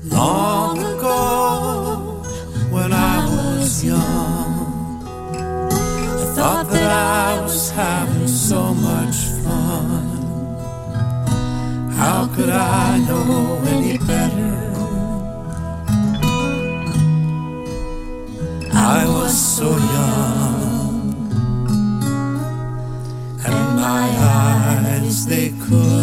Long ago, when I was young, I thought that I was having so much fun. How could I know any better? I was so young, and my eyes, they could